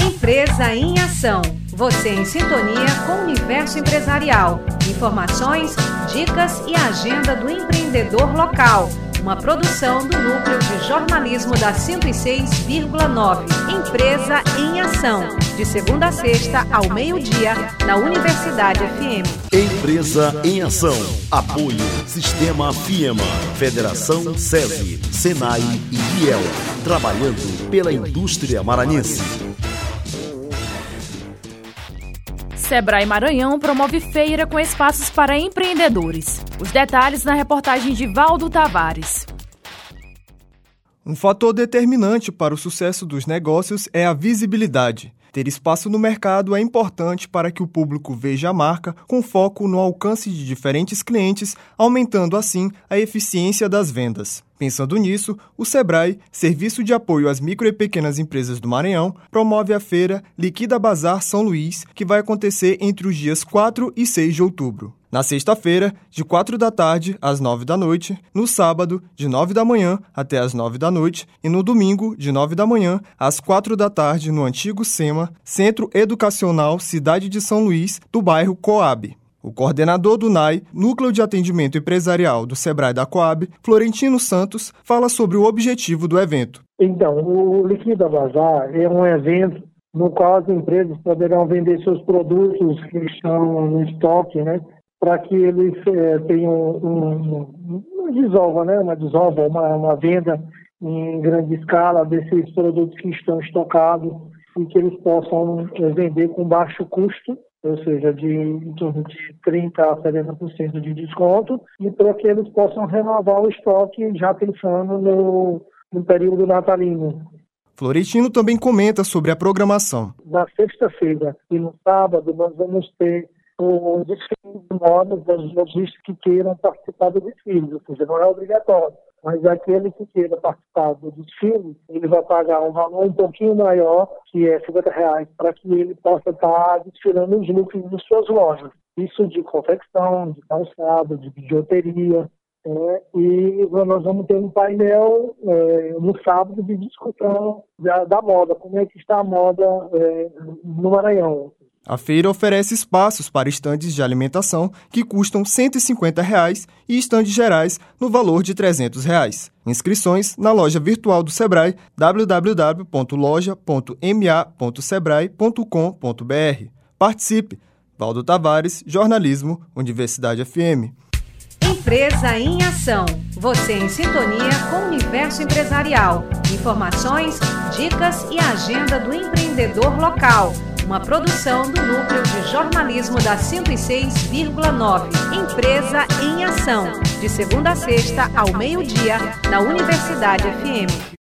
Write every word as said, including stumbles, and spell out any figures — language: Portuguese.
Empresa em Ação. Você em sintonia com o universo empresarial. Informações, dicas e agenda do empreendedor local. Uma produção do Núcleo de Jornalismo da cento e seis vírgula nove. Empresa em Ação. De segunda a sexta, ao meio-dia, na Universidade F M. Empresa em Ação. Apoio Sistema FIEMA, Federação SESI, SENAI e I E L. Trabalhando pela indústria maranhense. Sebrae Maranhão promove feira com espaços para empreendedores. Os detalhes na reportagem de Valdo Tavares. Um fator determinante para o sucesso dos negócios é a visibilidade. Ter espaço no mercado é importante para que o público veja a marca com foco no alcance de diferentes clientes, aumentando assim a eficiência das vendas. Pensando nisso, o Sebrae, Serviço de Apoio às Micro e Pequenas Empresas do Maranhão, promove a feira Liquida Bazar São Luís, que vai acontecer entre os dias quatro e seis de outubro. Na sexta-feira, de quatro da tarde às nove da noite, no sábado, de nove da manhã até às nove da noite e no domingo, de nove da manhã às quatro da tarde no antigo SEMA, Centro Educacional Cidade de São Luís, do bairro Coab. O coordenador do N A I, Núcleo de Atendimento Empresarial do Sebrae da Coab, Florentino Santos, fala sobre o objetivo do evento. Então, o Liquida Bazar é um evento no qual as empresas poderão vender seus produtos que estão no estoque, né, para que eles é, tenham um, uma desova, né, uma desova, uma, uma venda em grande escala desses produtos que estão estocados e que eles possam é, vender com baixo custo, ou seja, de em torno de trinta por cento a setenta por cento de desconto, e para que eles possam renovar o estoque já pensando no, no período natalino. Florentino também comenta sobre a programação. Na sexta-feira e no sábado nós vamos ter o desfile de modas das lojistas que queiram participar do desfile, ou seja, não é obrigatório. Mas aquele que queira participar do desfile, ele vai pagar um valor um pouquinho maior, que é cinquenta reais, para que ele possa estar desfilando os looks de suas lojas. Isso de confecção, de calçado, de bijuteria. É, e nós vamos ter um painel é, no sábado de discussão da, da moda, como é que está a moda é, no Maranhão. A feira oferece espaços para estandes de alimentação que custam cento e cinquenta reais e estandes gerais no valor de trezentos reais. Inscrições na loja virtual do Sebrae, w w w ponto loja ponto m a ponto sebrae ponto com ponto b r. Participe! Valdo Tavares, Jornalismo, Universidade F M. Empresa em Ação. Você em sintonia com o universo empresarial. Informações, dicas e agenda do empreendedor local. Uma produção do Núcleo de Jornalismo da cento e seis vírgula nove. Empresa em Ação. De segunda a sexta, ao meio-dia, na Universidade F M.